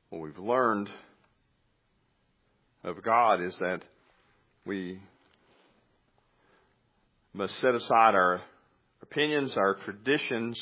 what we've learned of God is that we must set aside our opinions, our traditions,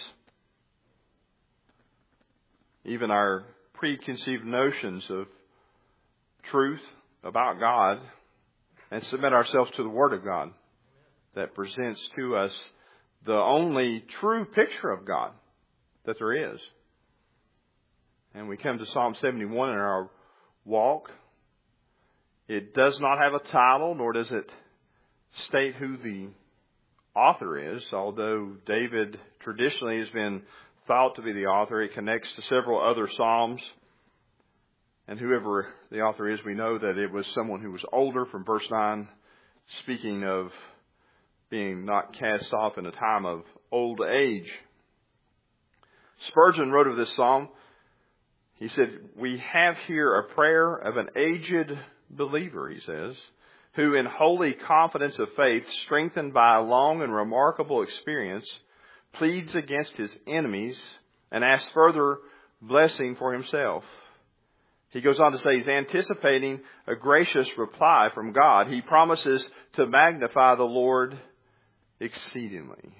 even our preconceived notions of truth about God, and submit ourselves to the Word of God that presents to us the only true picture of God that there is. And we come to Psalm 71 in our walk. It does not have a title, nor does it state who the author is, although David traditionally has been thought to be the author. It connects to several other Psalms. And whoever the author is, we know that it was someone who was older, from verse 9, speaking of being not cast off in a time of old age. Spurgeon wrote of this psalm, he said, "We have here a prayer of an aged believer," he says, "who in holy confidence of faith, strengthened by a long and remarkable experience, pleads against his enemies and asks further blessing for himself." He goes on to say he's anticipating a gracious reply from God. He promises to magnify the Lord exceedingly.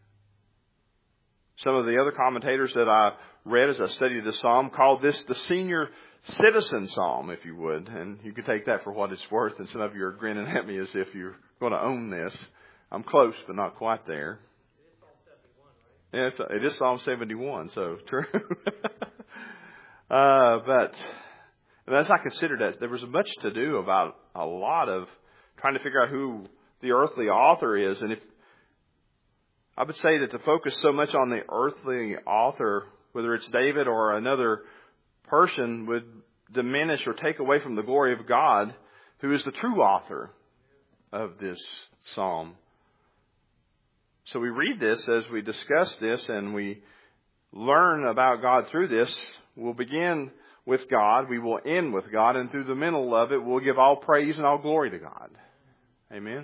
Some of the other commentators that I read as I studied the psalm called this the senior citizen psalm, if you would. And you can take that for what it's worth. And some of you are grinning at me as if you're going to own this. I'm close, but not quite there. It is Psalm 71, so true. But as I considered that, there was much to do about a lot of trying to figure out who the earthly author is. And if I would say that to focus so much on the earthly author, whether it's David or another person, would diminish or take away from the glory of God, who is the true author of this psalm. So we read this as we discuss this and we learn about God through this. We'll begin with God. We will end with God. And through the middle of it, we'll give all praise and all glory to God. Amen.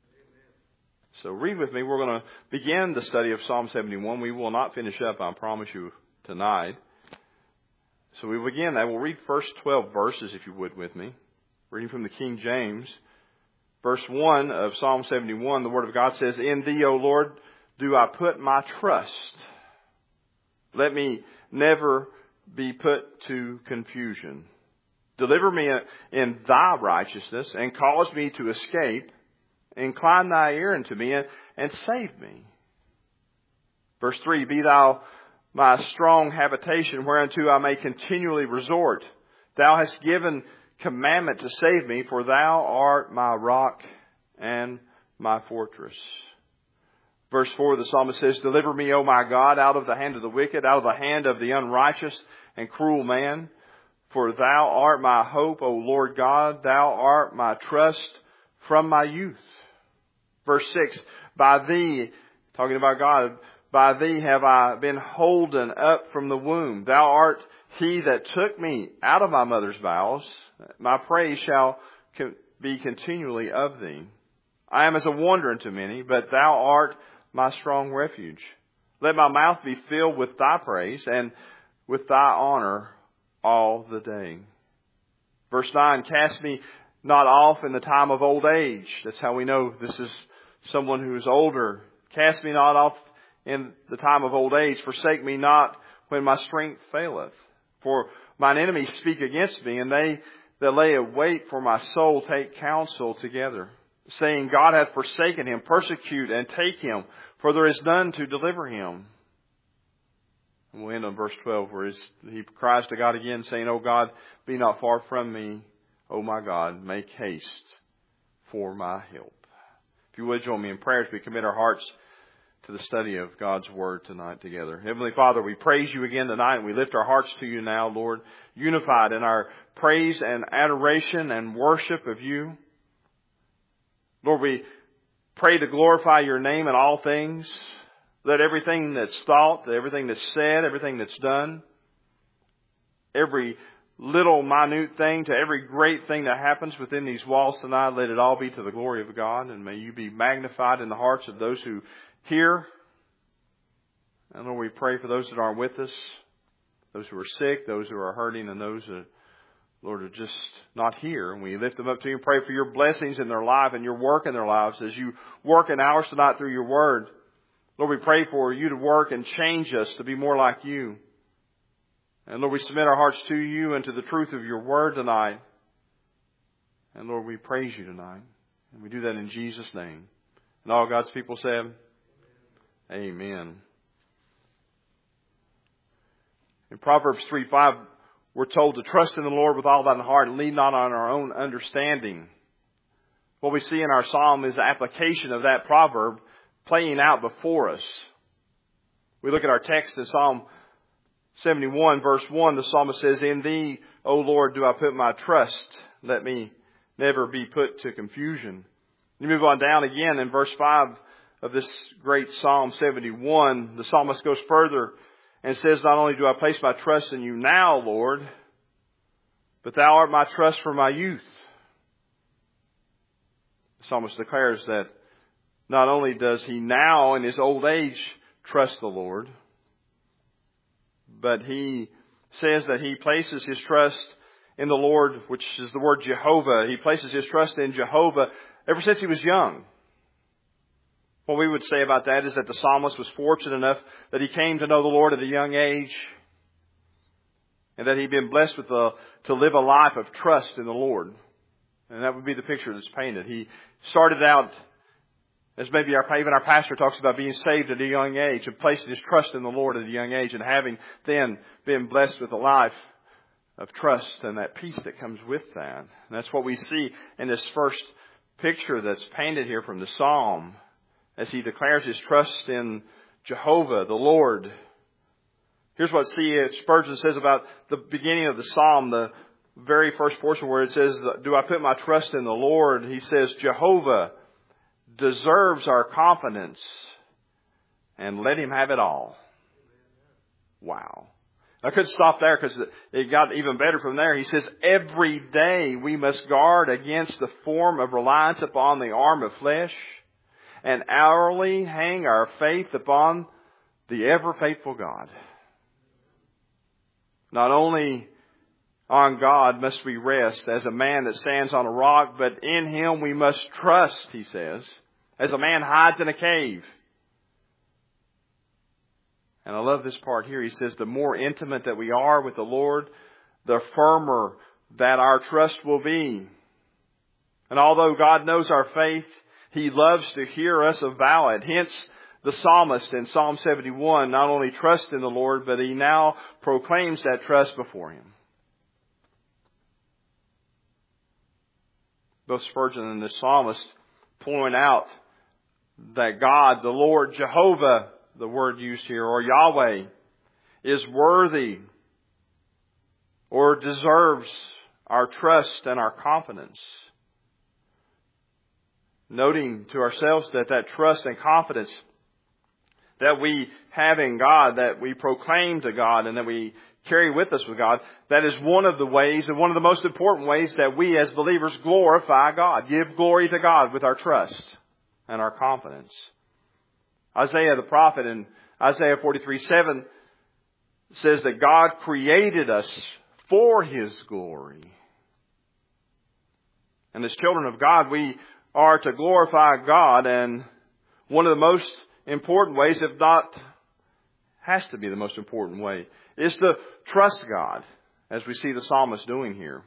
So read with me. We're going to begin the study of Psalm 71. We will not finish up, I promise you, tonight. So we begin that. We'll read first 12 verses, if you would, with me. Reading from the King James. Verse 1 of Psalm 71, the Word of God says, "In Thee, O Lord, do I put my trust. Let me never be put to confusion. Deliver me in Thy righteousness, and cause me to escape. Incline Thy ear unto me, and save me." Verse 3, "Be Thou my strong habitation, whereunto I may continually resort. Thou hast given commandment to save me, for Thou art my rock and my fortress." Verse 4, the psalmist says, "Deliver me, O my God, out of the hand of the wicked, out of the hand of the unrighteous and cruel man. For Thou art my hope, O Lord God. Thou art my trust from my youth." Verse 6, "By Thee," talking about God, "by Thee have I been holden up from the womb. Thou art He that took me out of my mother's bowels. My praise shall be continually of Thee. I am as a wonder unto many, but Thou art my strong refuge. Let my mouth be filled with Thy praise, and with Thy honor all the day." Verse 9, "Cast me not off in the time of old age." That's how we know this is someone who is older. "Cast me not off in the time of old age. Forsake me not when my strength faileth. For mine enemies speak against me, and they that lay a wait for my soul take counsel together, saying, God hath forsaken him. Persecute and take him, for there is none to deliver him." And we'll end on verse 12, where he cries to God again, saying, "O God, be not far from me. O my God, make haste for my help." If you would join me in prayer as we commit our hearts to the study of God's Word tonight together. Heavenly Father, we praise You again tonight, and we lift our hearts to You now, Lord, unified in our praise and adoration and worship of You. Lord, we pray to glorify Your name in all things. Let everything that's thought, everything that's said, everything that's done, every little minute thing to every great thing that happens within these walls tonight, let it all be to the glory of God, and may You be magnified in the hearts of those who hear. And Lord, we pray for those that aren't with us, those who are sick, those who are hurting, and those who, Lord, are just not here. And we lift them up to you and pray for your blessings in their life and your work in their lives as you work in ours tonight through your word. Lord, we pray for you to work and change us to be more like you. And Lord, we submit our hearts to you and to the truth of your word tonight. And Lord, we praise you tonight. And we do that in Jesus' name. And all God's people said, Amen. In Proverbs 3:5, we're told to trust in the Lord with all thine heart and lean not on our own understanding. What we see in our psalm is the application of that proverb playing out before us. We look at our text in Psalm 71, verse 1. The psalmist says, In thee, O Lord, do I put my trust. Let me never be put to confusion. You move on down again in verse 5 of this great Psalm 71. The psalmist goes further and says, Not only do I place my trust in you now, Lord, but thou art my trust for my youth. The psalmist declares that not only does he now in his old age trust the Lord, but he says that he places his trust in the Lord, which is the word Jehovah. He places his trust in Jehovah ever since he was young. What we would say about that is that the psalmist was fortunate enough that he came to know the Lord at a young age, and that he'd been blessed with to live a life of trust in the Lord. And that would be the picture that's painted. He started out, as maybe even our pastor talks about, being saved at a young age and placing his trust in the Lord at a young age, and having then been blessed with a life of trust and that peace that comes with that. And that's what we see in this first picture that's painted here from the Psalm, as he declares his trust in Jehovah, the Lord. Here's what C.H. Spurgeon says about the beginning of the Psalm, the very first portion where it says, Do I put my trust in the Lord? He says, Jehovah deserves our confidence, and let him have it all. Wow. I could stop there because it got even better from there. He says, Every day we must guard against the form of reliance upon the arm of flesh, and hourly hang our faith upon the ever-faithful God. Not only on God must we rest as a man that stands on a rock, but in him we must trust, he says, as a man hides in a cave. And I love this part here. He says, the more intimate that we are with the Lord, the firmer that our trust will be. And although God knows our faith, He loves to hear us avow it. Hence, the psalmist in Psalm 71 not only trusts in the Lord, but he now proclaims that trust before Him. Both Spurgeon and the psalmist point out that God, the Lord, Jehovah, the word used here, or Yahweh, is worthy or deserves our trust and our confidence. Noting to ourselves that trust and confidence that we have in God, that we proclaim to God, and that we carry with us with God, that is one of the ways, and one of the most important ways, that we as believers glorify God, give glory to God with our trust and our confidence. Isaiah the prophet in Isaiah 43:7 says that God created us for His glory. And as children of God, we are to glorify God, and one of the most important ways, if not has to be the most important way, is to trust God, as we see the psalmist doing here.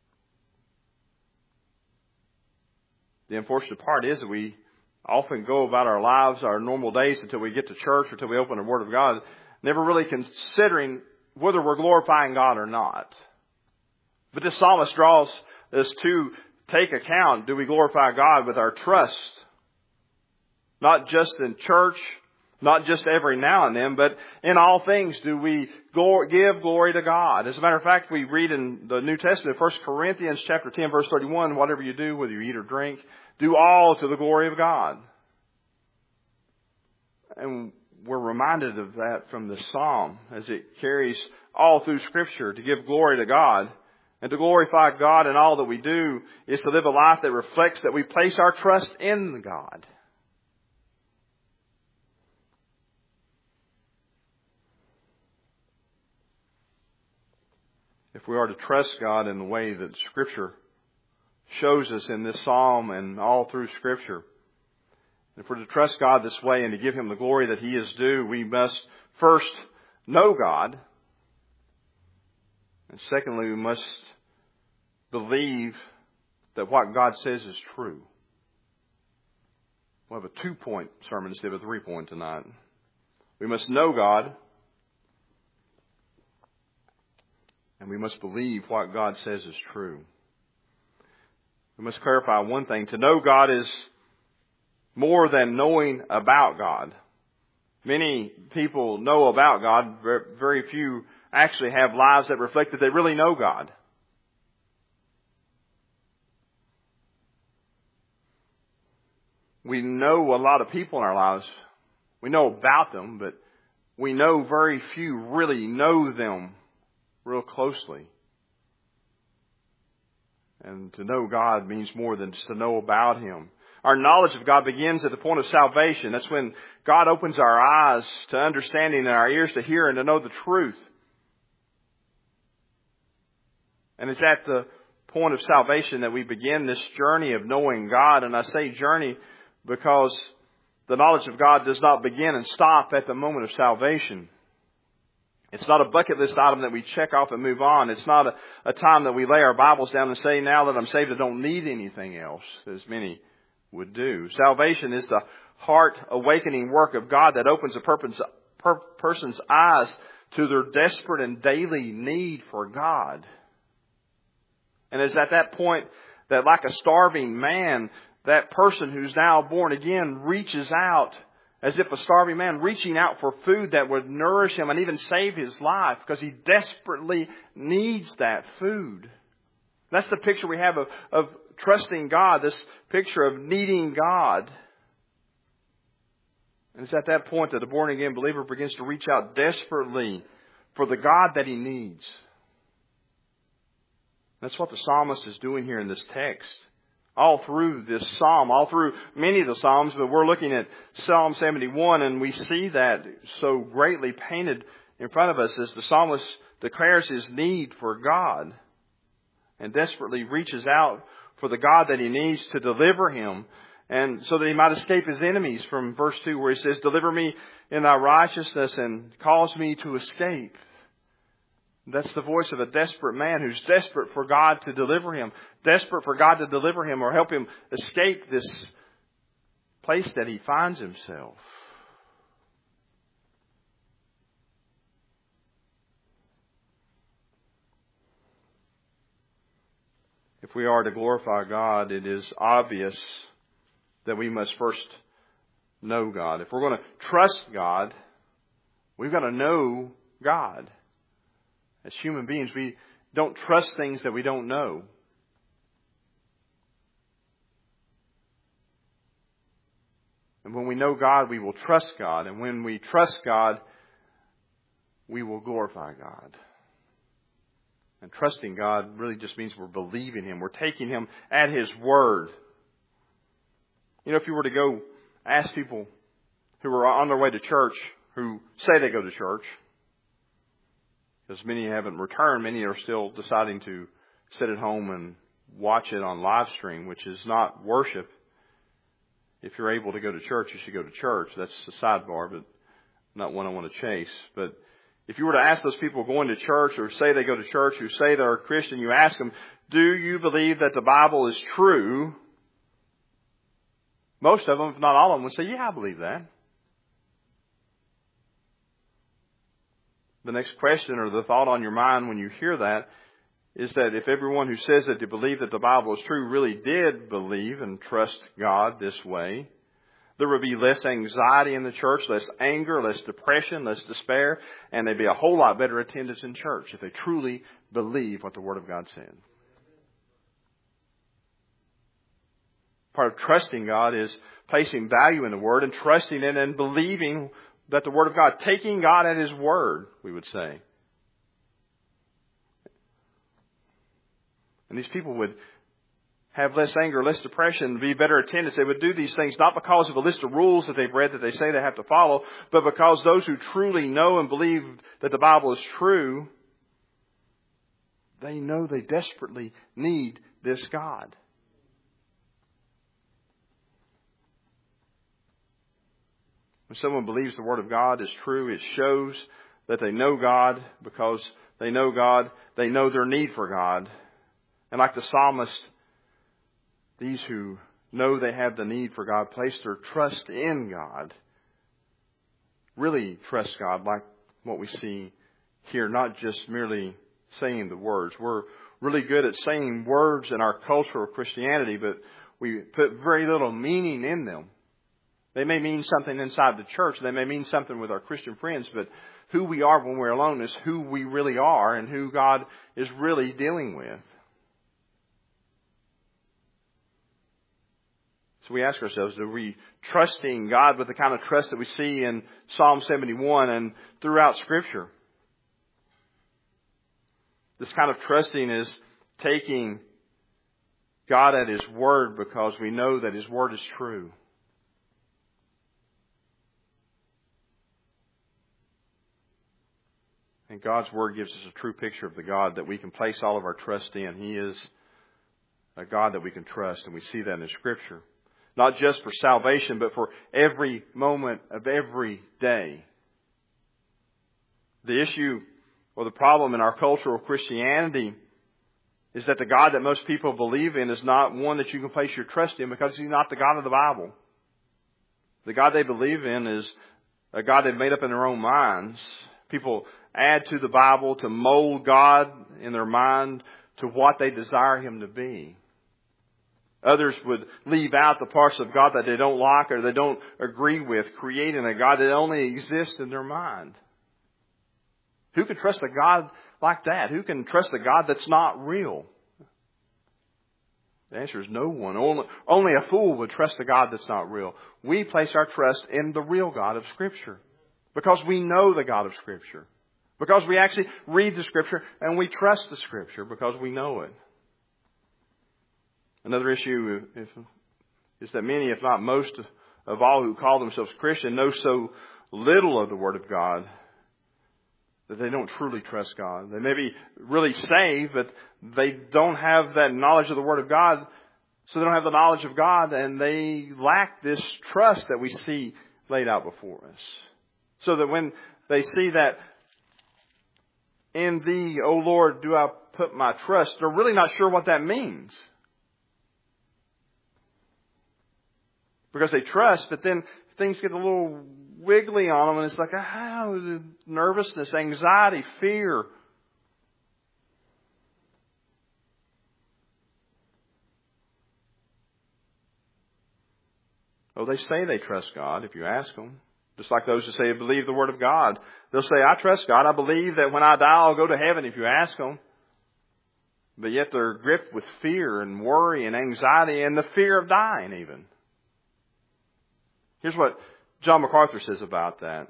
The unfortunate part is that we often go about our lives, our normal days, until we get to church or until we open the Word of God, never really considering whether we're glorifying God or not. But this psalmist draws us to take account, do we glorify God with our trust? Not just in church, not just every now and then, but in all things do we give glory to God. As a matter of fact, we read in the New Testament, 1 Corinthians chapter 10, verse 31, whatever you do, whether you eat or drink, do all to the glory of God. And we're reminded of that from the Psalm as it carries all through Scripture. To give glory to God and to glorify God in all that we do is to live a life that reflects that we place our trust in God. if we are to trust God in the way that Scripture shows us in this psalm and all through Scripture, if we're to trust God this way and to give Him the glory that He is due, we must first know God. And secondly, we must believe that what God says is true. We'll have a 2-point sermon instead of a 3-point tonight. We must know God, and we must believe what God says is true. We must clarify one thing. To know God is more than knowing about God. Many people know about God. Very few actually have lives that reflect that they really know God. We know a lot of people in our lives. We know about them, but we know very few really know them real closely. And to know God means more than just to know about Him. Our knowledge of God begins at the point of salvation. That's when God opens our eyes to understanding and our ears to hear and to know the truth. And it's at the point of salvation that we begin this journey of knowing God. And I say journey because the knowledge of God does not begin and stop at the moment of salvation. It's not a bucket list item that we check off and move on. It's not a time that we lay our Bibles down and say, now that I'm saved, I don't need anything else, as many would do. Salvation is the heart awakening work of God that opens a person's eyes to their desperate and daily need for God. And it's at that point that, like a starving man, that person who's now born again reaches out as if a starving man reaching out for food that would nourish him and even save his life because he desperately needs that food. That's the picture we have of trusting God, this picture of needing God. And it's at that point that the born-again believer begins to reach out desperately for the God that he needs. That's what the psalmist is doing here in this text. All through this psalm, all through many of the psalms, but we're looking at Psalm 71 and we see that so greatly painted in front of us as the psalmist declares his need for God and desperately reaches out for the God that he needs to deliver him and so that he might escape his enemies, from verse 2 where he says, deliver me in thy righteousness and cause me to escape. That's the voice of a desperate man who's desperate for God to deliver him. Desperate for God to deliver him or help him escape this place that he finds himself. If we are to glorify God, it is obvious that we must first know God. If we're going to trust God, we've got to know God. As human beings, we don't trust things that we don't know. And when we know God, we will trust God. And when we trust God, we will glorify God. And trusting God really just means we're believing Him. We're taking Him at His word. You know, if you were to go ask people who are on their way to church, who say they go to church, because many haven't returned, many are still deciding to sit at home and watch it on live stream, which is not worship. If you're able to go to church, you should go to church. That's a sidebar, but not one I want to chase. But if you were to ask those people going to church or say they go to church, who say they're a Christian, you ask them, do you believe that the Bible is true? Most of them, if not all of them, would say, yeah, I believe that. The next question or the thought on your mind when you hear that is that if everyone who says that they believe that the Bible is true really did believe and trust God this way, there would be less anxiety in the church, less anger, less depression, less despair, and there'd be a whole lot better attendance in church if they truly believe what the Word of God said. Part of trusting God is placing value in the Word and trusting it and believing that the Word of God, taking God at His word, we would say. And these people would have less anger, less depression, be better attendance. They would do these things not because of a list of rules that they've read that they say they have to follow, but because those who truly know and believe that the Bible is true They know they desperately need this God. When someone believes the Word of God is true, it shows that they know God. Because they know God, they know their need for God. And like the psalmist, these who know they have the need for God place their trust in God. Really trust God, like what we see here, not just merely saying the words. We're really good at saying words in our culture of Christianity, but we put very little meaning in them. They may mean something inside the church. They may mean something with our Christian friends, but who we are when we're alone is who we really are and who God is really dealing with. So we ask ourselves, are we trusting God with the kind of trust that we see in Psalm 71 and throughout Scripture? This kind of trusting is taking God at His Word because we know that His Word is true. And God's Word gives us a true picture of the God that we can place all of our trust in. He is a God that we can trust, and we see that in Scripture. Not just for salvation, but for every moment of every day. The issue or the problem in our cultural Christianity is that the God that most people believe in is not one that you can place your trust in because He's not the God of the Bible. The God they believe in is a God they've made up in their own minds. People add to the Bible to mold God in their mind to what they desire Him to be. Others would leave out the parts of God that they don't like or they don't agree with, creating a God that only exists in their mind. Who can trust a God like that? Who can trust a God that's not real? The answer is no one. Only a fool would trust a God that's not real. We place our trust in the real God of Scripture because we know the God of Scripture. Because we actually read the Scripture and we trust the Scripture because we know it. Another issue is that many, if not most of all who call themselves Christian, know so little of the Word of God that they don't truly trust God. They may be really saved, but they don't have that knowledge of the Word of God, so they don't have the knowledge of God, and they lack this trust that we see laid out before us. So that when they see that, in Thee, O Lord, do I put my trust, they're really not sure what that means. Because they trust, but then things get a little wiggly on them, and it's like, nervousness, anxiety, fear. Oh, they say they trust God if you ask them. Just like those who say they believe the Word of God. They'll say, I trust God. I believe that when I die, I'll go to heaven if you ask them. But yet they're gripped with fear and worry and anxiety and the fear of dying even. Here's what John MacArthur says about that.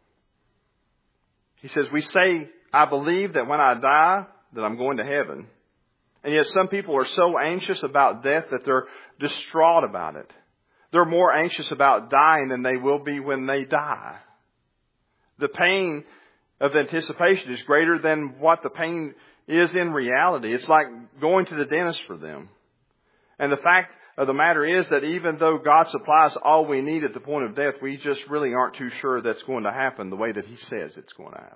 He says, we say, I believe that when I die, that I'm going to heaven. And yet some people are so anxious about death that they're distraught about it. They're more anxious about dying than they will be when they die. The pain of anticipation is greater than what the pain is in reality. It's like going to the dentist for them. And the fact of the matter is that even though God supplies all we need at the point of death, we just really aren't too sure that's going to happen the way that He says it's going to happen.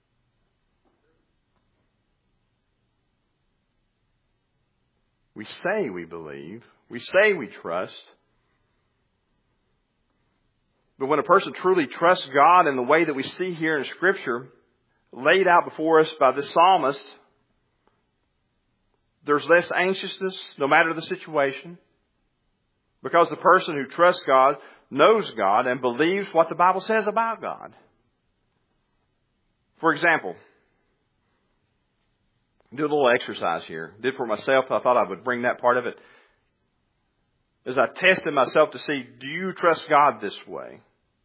We say we believe. We say we trust. But when a person truly trusts God in the way that we see here in Scripture, laid out before us by the psalmist, there's less anxiousness no matter the situation. Because the person who trusts God knows God and believes what the Bible says about God. For example, do a little exercise here. Did for myself. I thought I would bring that part of it. As I tested myself to see, do you trust God this way?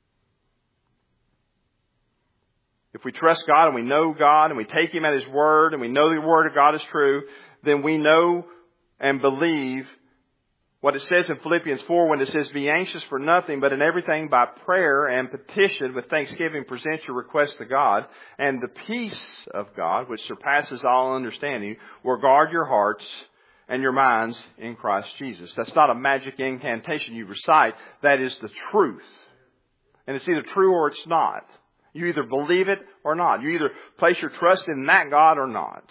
If we trust God and we know God and we take Him at His Word and we know the Word of God is true, then we know and believe What it says in Philippians 4 when it says, be anxious for nothing, but in everything by prayer and petition with thanksgiving present your requests to God, and the peace of God, which surpasses all understanding, will guard your hearts and your minds in Christ Jesus. That's not a magic incantation you recite. That is the truth. And it's either true or it's not. You either believe it or not. You either place your trust in that God or not.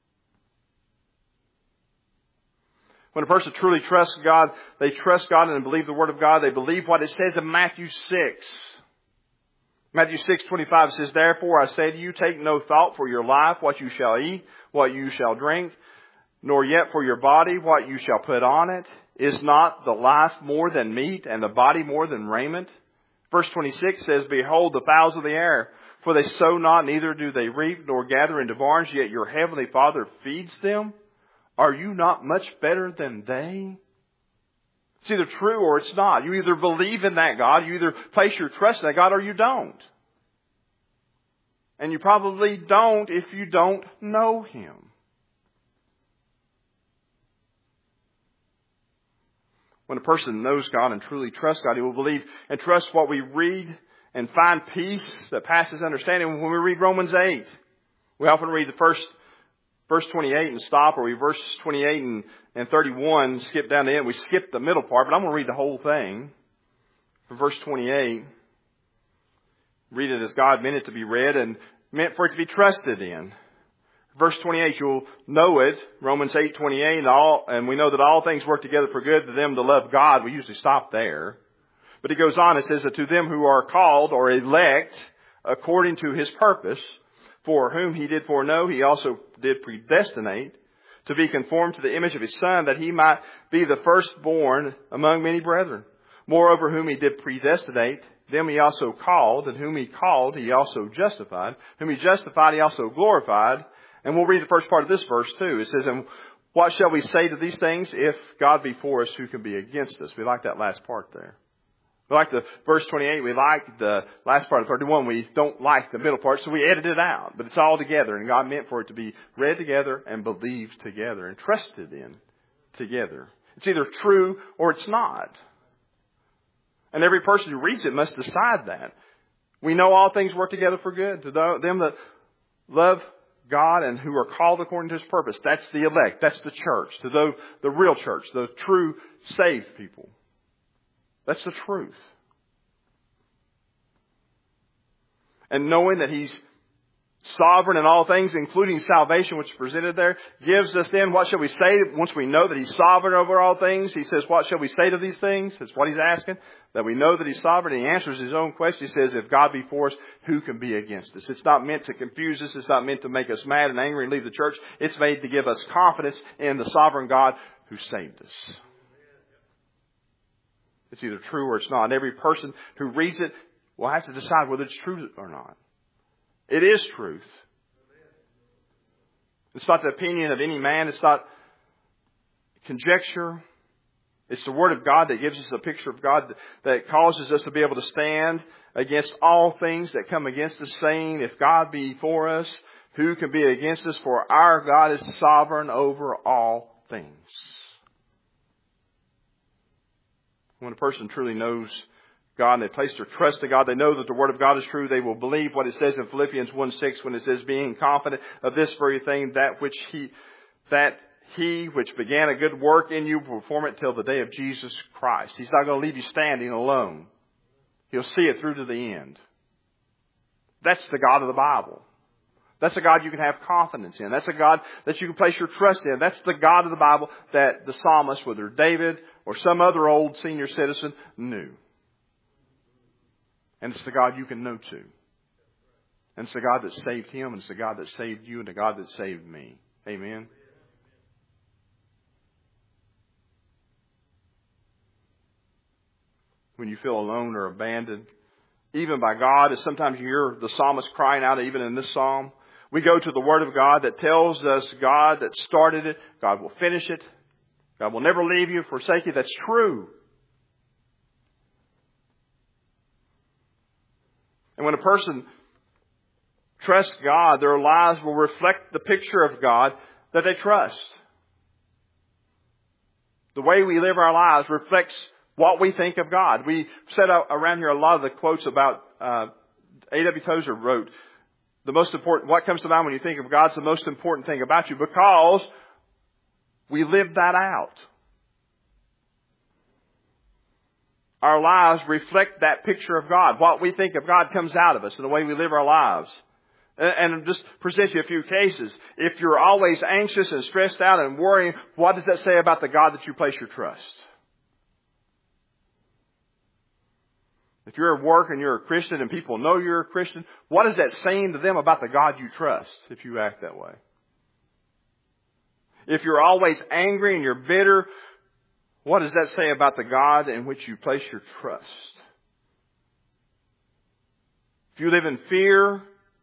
When a person truly trusts God, they trust God and believe the Word of God. They believe what it says in Matthew 6. Matthew 6:25 says, therefore I say to you, take no thought for your life, what you shall eat, what you shall drink, nor yet for your body, what you shall put on it. Is not the life more than meat, and the body more than raiment? Verse 26 says, behold the fowls of the air, for they sow not, neither do they reap, nor gather into barns, yet your heavenly Father feeds them. Are you not much better than they? It's either true or it's not. You either believe in that God, you either place your trust in that God, or you don't. And you probably don't if you don't know Him. When a person knows God and truly trusts God, he will believe and trust what we read and find peace that passes understanding. When we read Romans 8, we often read the first verse 28 and stop, or we verse 28 and 31, skip down to the end. We skip the middle part, but I'm going to read the whole thing. For verse 28, read it as God meant it to be read and meant for it to be trusted in. Verse 28, you'll know it, Romans 8:28, and we know that all things work together for good to them to love God. We usually stop there. But it goes on, it says that to them who are called or elect according to His purpose, for whom He did foreknow, He also did predestinate to be conformed to the image of His Son, that He might be the firstborn among many brethren. Moreover, whom He did predestinate, them He also called, and whom He called, He also justified. Whom He justified, He also glorified. And we'll read the first part of this verse too. It says, and what shall we say to these things? If God be for us, who can be against us? We like that last part there. We like the verse 28. We like the last part of 31. We don't like the middle part, so we edit it out. But it's all together, and God meant for it to be read together and believed together and trusted in together. It's either true or it's not. And every person who reads it must decide that. We know all things work together for good to them that love God and who are called according to His purpose. That's the elect. That's the church. To the real church, the true saved people. That's the truth. And knowing that He's sovereign in all things, including salvation, which is presented there, gives us then, what shall we say once we know that He's sovereign over all things? He says, what shall we say to these things? That's what He's asking. That we know that He's sovereign. He answers His own question. He says, if God be for us, who can be against us? It's not meant to confuse us. It's not meant to make us mad and angry and leave the church. It's made to give us confidence in the sovereign God who saved us. It's either true or it's not. And every person who reads it will have to decide whether it's true or not. It is truth. It's not the opinion of any man. It's not conjecture. It's the Word of God that gives us a picture of God that causes us to be able to stand against all things that come against us, saying, if God be for us, who can be against us? For our God is sovereign over all things. When a person truly knows God and they place their trust in God, they know that the Word of God is true. They will believe what it says in Philippians 1:6 when it says, being confident of this very thing, that He which began a good work in you will perform it till the day of Jesus Christ. He's not going to leave you standing alone. He'll see it through to the end. That's the God of the Bible. That's a God you can have confidence in. That's a God that you can place your trust in. That's the God of the Bible that the psalmist, whether David or some other old senior citizen, knew. And it's the God you can know too. And it's the God that saved him, and it's the God that saved you, and the God that saved me. Amen. When you feel alone or abandoned, even by God, as sometimes you hear the psalmist crying out, even in this psalm, we go to the Word of God that tells us God that started it, God will finish it. God will never leave you, forsake you. That's true. And when a person trusts God, their lives will reflect the picture of God that they trust. The way we live our lives reflects what we think of God. We said around here a lot of the quotes about A.W. Tozer wrote, what comes to mind when you think of God's the most important thing about you, because we live that out. Our lives reflect that picture of God. What we think of God comes out of us in the way we live our lives. And just present you a few cases. If you're always anxious and stressed out and worrying, what does that say about the God that you place your trust? If you're at work and you're a Christian and people know you're a Christian, what is that saying to them about the God you trust if you act that way? If you're always angry and you're bitter, what does that say about the God in which you place your trust? If you live in fear,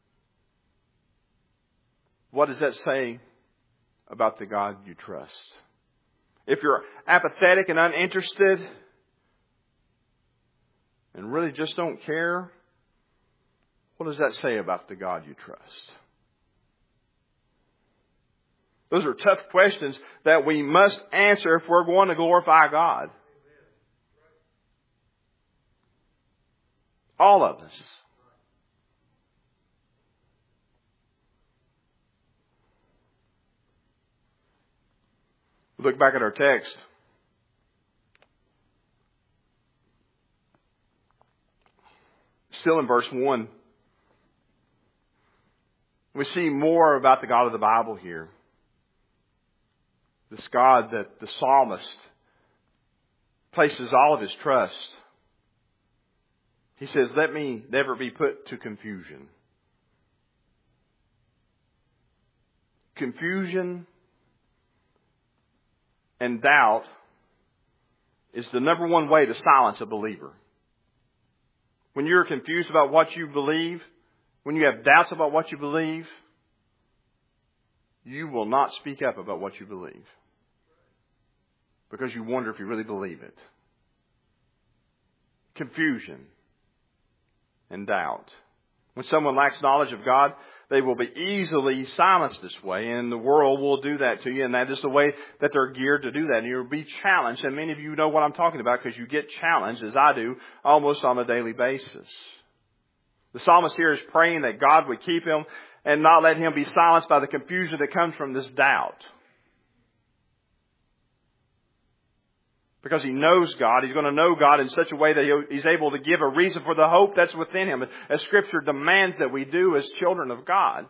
what does that say about the God you trust? If you're apathetic and uninterested and really just don't care, what does that say about the God you trust? Those are tough questions that we must answer if we're going to glorify God. All of us. Look back at our text. Still in verse 1. We see more about the God of the Bible here. This God that the psalmist places all of his trust. He says, let me never be put to confusion. Confusion and doubt is the number one way to silence a believer. When you're confused about what you believe, when you have doubts about what you believe, you will not speak up about what you believe. Because you wonder if you really believe it. Confusion and doubt. When someone lacks knowledge of God, they will be easily silenced this way, and the world will do that to you, and that is the way that they're geared to do that. And you'll be challenged, and many of you know what I'm talking about because you get challenged, as I do, almost on a daily basis. The psalmist here is praying that God would keep him and not let him be silenced by the confusion that comes from this doubt. Because he knows God, he's going to know God in such a way that he's able to give a reason for the hope that's within him, as Scripture demands that we do as children of God.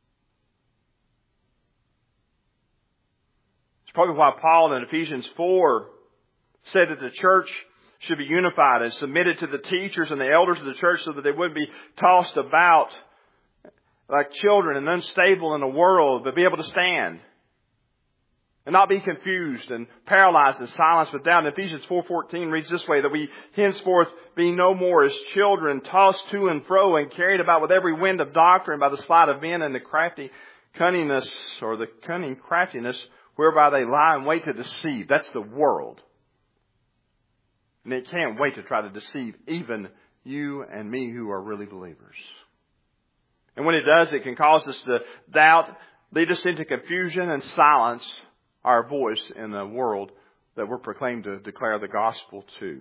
It's probably why Paul in Ephesians 4 said that the church should be unified and submitted to the teachers and the elders of the church so that they wouldn't be tossed about like children and unstable in the world, but be able to stand. And not be confused and paralyzed and silenced with doubt. And Ephesians 4:14 reads this way, that we henceforth be no more as children, tossed to and fro and carried about with every wind of doctrine by the sleight of men and the crafty cunningness or the cunning craftiness whereby they lie in wait to deceive. That's the world. And it can't wait to try to deceive even you and me who are really believers. And when it does, it can cause us to doubt, lead us into confusion and silence our voice in the world that we're proclaimed to declare the gospel to.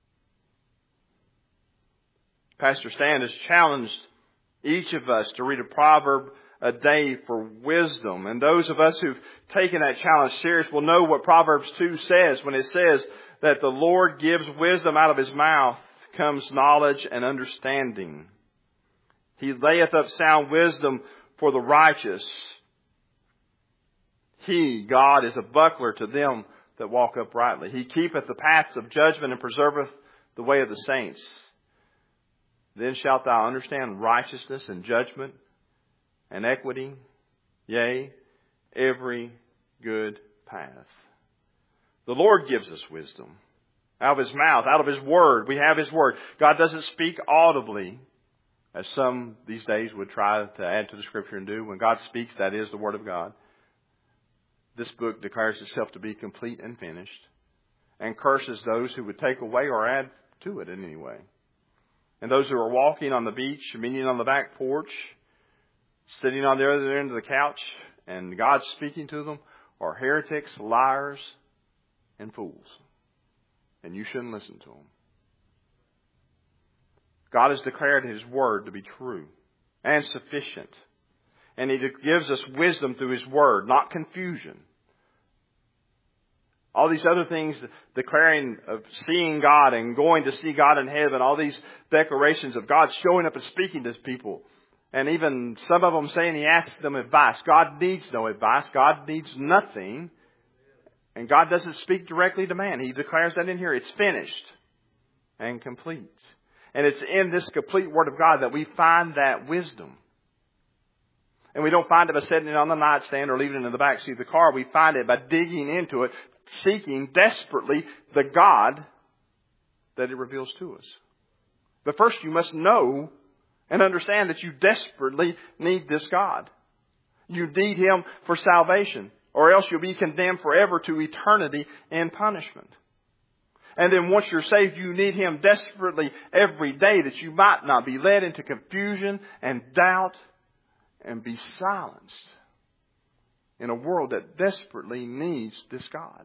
Pastor Stan has challenged each of us to read a proverb a day for wisdom. And those of us who've taken that challenge serious will know what Proverbs 2 says when it says that the Lord gives wisdom, out of his mouth comes knowledge and understanding. He layeth up sound wisdom for the righteous. He, God, is a buckler to them that walk uprightly. He keepeth the paths of judgment and preserveth the way of the saints. Then shalt thou understand righteousness and judgment and equity, yea, every good path. The Lord gives us wisdom. Out of his mouth, out of his word. We have his word. God doesn't speak audibly, as some these days would try to add to the Scripture and do. When God speaks, that is the word of God. This book declares itself to be complete and finished, and curses those who would take away or add to it in any way. And those who are walking on the beach, meeting on the back porch, sitting on the other end of the couch, and God speaking to them, are heretics, liars, and fools. And you shouldn't listen to them. God has declared His Word to be true and sufficient. And He gives us wisdom through His Word, not confusion. All these other things, declaring of seeing God and going to see God in heaven, all these declarations of God showing up and speaking to people. And even some of them saying He asks them advice. God needs no advice. God needs nothing. And God doesn't speak directly to man. He declares that in here. It's finished and complete. And it's in this complete Word of God that we find that wisdom. And we don't find it by setting it on the nightstand or leaving it in the back seat of the car. We find it by digging into it, seeking desperately the God that it reveals to us. But first you must know and understand that you desperately need this God. You need Him for salvation, or else you'll be condemned forever to eternity in punishment. And then once you're saved, you need Him desperately every day that you might not be led into confusion and doubt and be silenced in a world that desperately needs this God.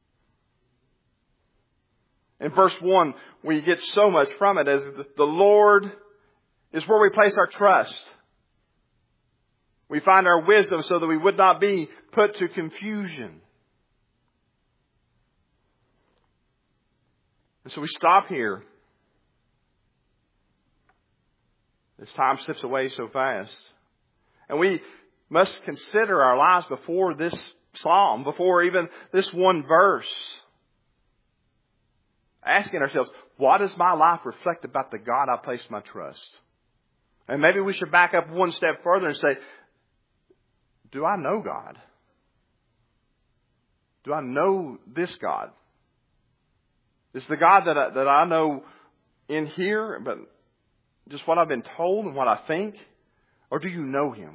In verse 1, we get so much from it as the Lord is where we place our trust. We find our wisdom so that we would not be put to confusion. And so we stop here. As time slips away so fast. And we must consider our lives before this psalm, before even this one verse. Asking ourselves, what does my life reflect about the God I place my trust? And maybe we should back up one step further and say, do I know God? Do I know this God? Is the God that I know in here, but just what I've been told and what I think? Or do you know Him?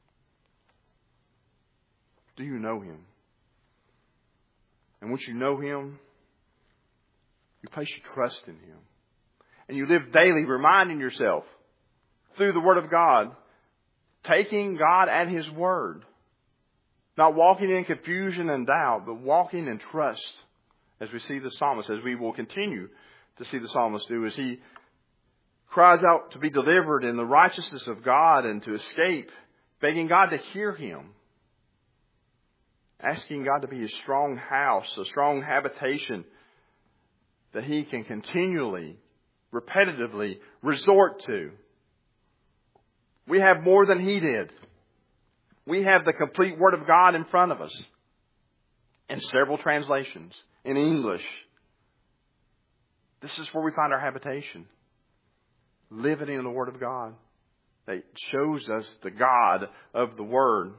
Do you know Him? And once you know Him, you place your trust in Him. And you live daily reminding yourself through the Word of God, taking God at His Word. Not walking in confusion and doubt, but walking in trust. As we see the psalmist, as we will continue to see the psalmist do, as he cries out to be delivered in the righteousness of God and to escape, begging God to hear him. Asking God to be his strong house, a strong habitation that he can continually, repetitively resort to. We have more than he did. We have the complete Word of God in front of us. In several translations. In English. This is where we find our habitation. Living in the Word of God. That shows us the God of the Word.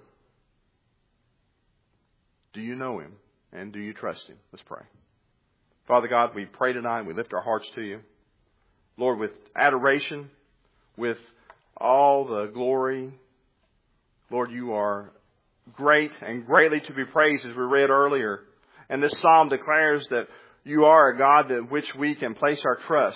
Do you know Him? And do you trust Him? Let's pray. Father God, we pray tonight. We lift our hearts to you. Lord, with adoration. With all the glory. Lord, you are great and greatly to be praised, as we read earlier. And this psalm declares that you are a God that which we can place our trust.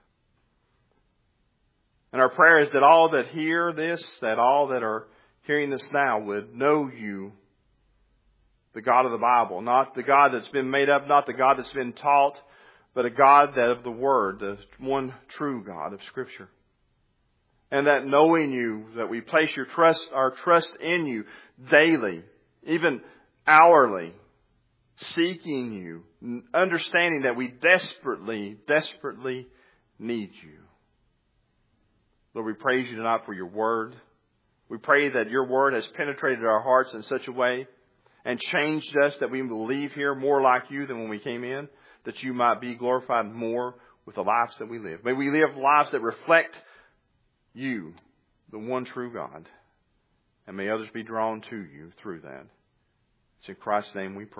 And our prayer is that all that hear this, that all that are hearing this now would know you, the God of the Bible. Not the God that's been made up, not the God that's been taught, but a God that of the Word, the one true God of Scripture. And that knowing you, that we place our trust in you daily, even hourly, seeking you, understanding that we desperately, desperately need you. Lord, we praise you tonight for your Word. We pray that your Word has penetrated our hearts in such a way and changed us that we will leave here more like you than when we came in, that you might be glorified more with the lives that we live. May we live lives that reflect you, the one true God. And may others be drawn to you through that. It's in Christ's name we pray.